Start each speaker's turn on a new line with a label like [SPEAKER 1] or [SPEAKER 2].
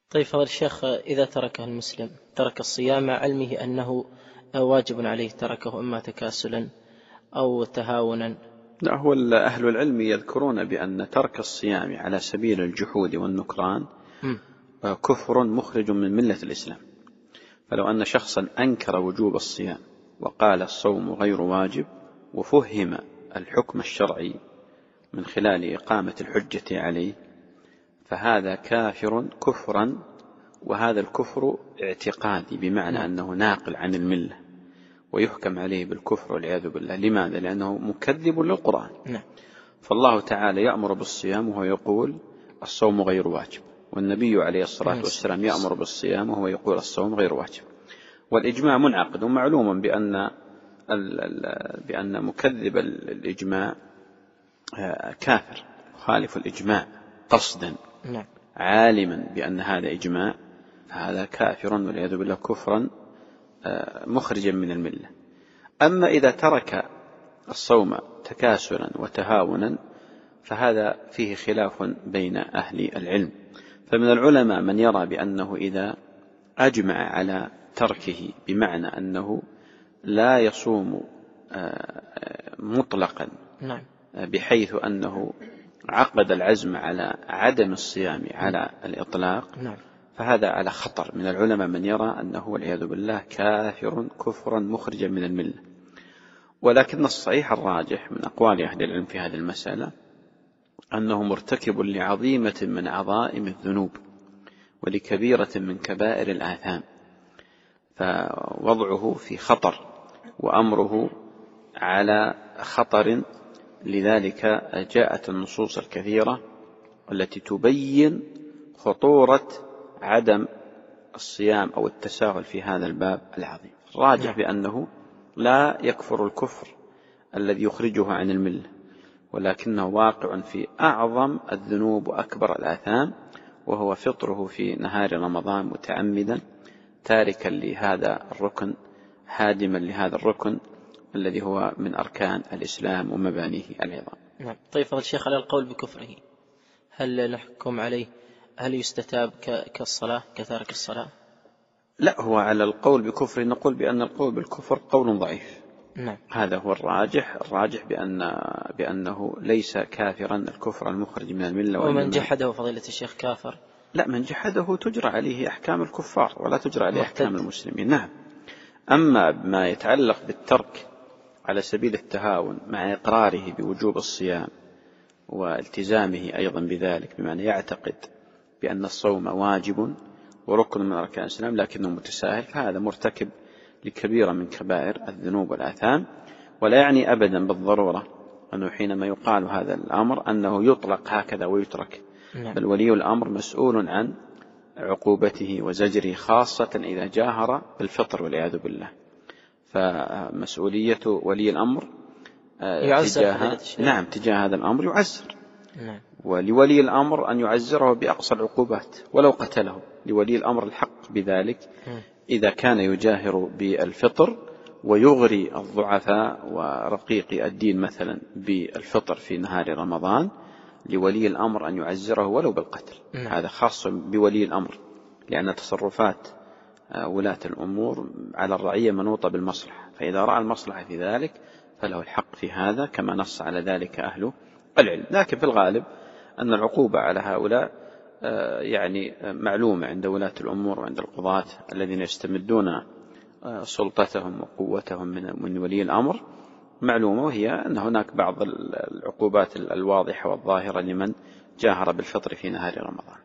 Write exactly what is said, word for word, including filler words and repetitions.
[SPEAKER 1] طيب فضل الشيخ، إذا تركه المسلم ترك الصيام مع علمه أنه واجب عليه، تركه إما تكاسلا أو تهاونا؟
[SPEAKER 2] لا، هو أهل العلم يذكرون بأن ترك الصيام على سبيل الجحود والنكران م. كفر مخرج من ملة الإسلام. فلو أن شخصا أنكر وجوب الصيام وقال الصوم غير واجب وفهم الحكم الشرعي من خلال إقامة الحجة عليه، فهذا كافر كفرا، وهذا الكفر اعتقادي بمعنى م. أنه ناقل عن الملة ويحكم عليه بالكفر والعياذ بالله. لماذا؟ لأنه مكذب للقرآن. نعم. فالله تعالى يأمر بالصيام وهو يقول الصوم غير واجب، والنبي عليه الصلاة والسلام يأمر بالصيام وهو يقول الصوم غير واجب. والإجماع منعقد، ومعلوم بأن بأن مكذب الإجماع كافر، خالف الإجماع قصدا نعم. عالما بأن هذا إجماع، هذا كافر والعياذ بالله كفرا مخرجا من الملة. أما إذا ترك الصوم تكاسلا وتهاونا فهذا فيه خلاف بين أهل العلم. فمن العلماء من يرى بأنه إذا أجمع على تركه بمعنى أنه لا يصوم مطلقا نعم. بحيث أنه عقد العزم على عدم الصيام على الإطلاق نعم. فهذا على خطر. من العلماء من يرى أنه والعياذ بالله كافر كفرا مخرجا من الملة. ولكن الصحيح الراجح من أقوال أهل العلم في هذه المسألة أنه مرتكب لعظيمة من عظائم الذنوب ولكبيرة من كبائر الآثام، فوضعه في خطر وأمره على خطر. لذلك جاءت النصوص الكثيرة التي تبين خطورة عدم الصيام أو التساهل في هذا الباب العظيم. الراجح بأنه لا يكفر الكفر الذي يخرجه عن الملة، ولكنه واقع في أعظم الذنوب وأكبر الآثام، وهو فطره في نهار رمضان متعمدا تاركا لهذا الركن، هادما لهذا الركن الذي هو من أركان الإسلام ومبانيه العظام.
[SPEAKER 1] نعم. طيب فضل الشيخ، على القول بكفره هل نحكم عليه هل يستتاب كالصلاة كتارك الصلاة؟
[SPEAKER 2] لا، هو على القول بكفره نقول بأن القول بالكفر قول ضعيف. نعم. هذا هو الراجح الراجح بأن بأنه ليس كافرا الكفر المخرج من الملة.
[SPEAKER 1] ومن جحده فضيلة الشيخ كافر؟
[SPEAKER 2] لا، من جحده تجرى عليه أحكام الكفار ولا تجرى عليه أحكام المسلمين. نعم. أما ما يتعلق بالترك على سبيل التهاون مع إقراره بوجوب الصيام والتزامه أيضا بذلك، بمعنى يعتقد بأن الصوم واجب وركن من أركان الإسلام لكنه متساهل، فهذا مرتكب لكبيرة من كبائر الذنوب والآثام. ولا يعني أبدا بالضرورة أنه حينما يقال هذا الأمر أنه يطلق هكذا ويترك، بل ولي الأمر مسؤول عن عقوبته وزجره، خاصة إذا جاهر بالفطر والعياذ بالله. فمسؤولية ولي الأمر تجاه نعم تجاه هذا الأمر يعزر نعم. ولولي الأمر أن يعزره بأقصى العقوبات ولو قتله، لولي الأمر الحق بذلك إذا كان يجاهر بالفطر ويغري الضعفاء ورقيق الدين مثلا بالفطر في نهار رمضان، لولي الأمر أن يعزره ولو بالقتل نعم. هذا خاص بولي الأمر، لأن تصرفات ولاة الأمور على الرعية منوطة بالمصلحة، فإذا رأى المصلحة في ذلك فله الحق في هذا كما نص على ذلك أهل العلم. لكن في الغالب أن العقوبة على هؤلاء يعني معلومة عند ولاة الأمور وعند القضاة الذين يستمدون سلطتهم وقوتهم من ولي الأمر معلومة، وهي أن هناك بعض العقوبات الواضحة والظاهرة لمن جاهر بالفطر في نهار رمضان.